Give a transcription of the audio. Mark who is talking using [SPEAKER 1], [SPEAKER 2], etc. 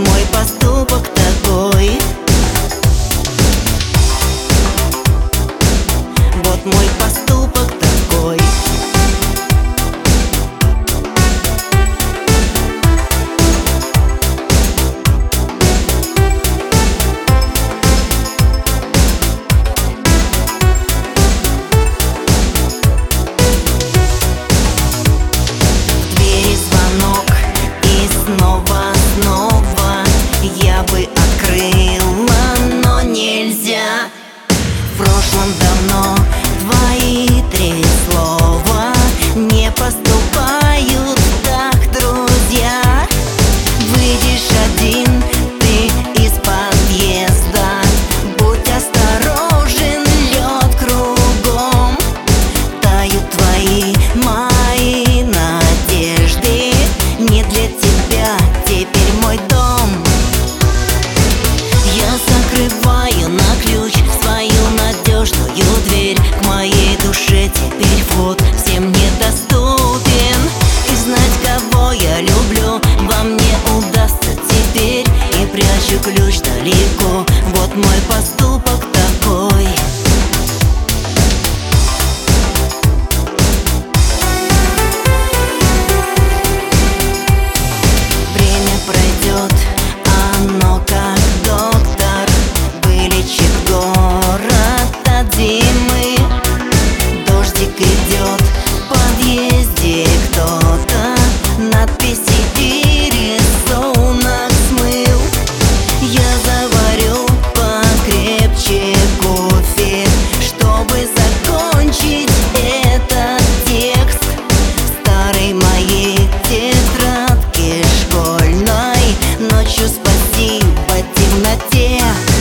[SPEAKER 1] мой поступок такой. Вот мой поступок такой. В двери звонок, и снова я бы открыла, но нельзя. В прошлом давно твои 3 слова не поступают так, друзья. Выйдешь один ты из подъезда, будь осторожен, лед кругом. Тают твои мои надежды, не для тебя теперь мой дом. Я закрываю на ключ свою надежную дверь. К моей душе теперь вход всем недоступен. И знать, кого я люблю, вам не удастся теперь. И прячу ключ далеко, вот мой поступок такой. Время пройдет, оно как доктор вылечит город от зимы. Дождик идет, в подъезде кто-то надписи и рисунок смыл. Я заварю покрепче кофе, чтобы закончить этот текст. В старой моей тетрадке школьной ночью спасибо темноте.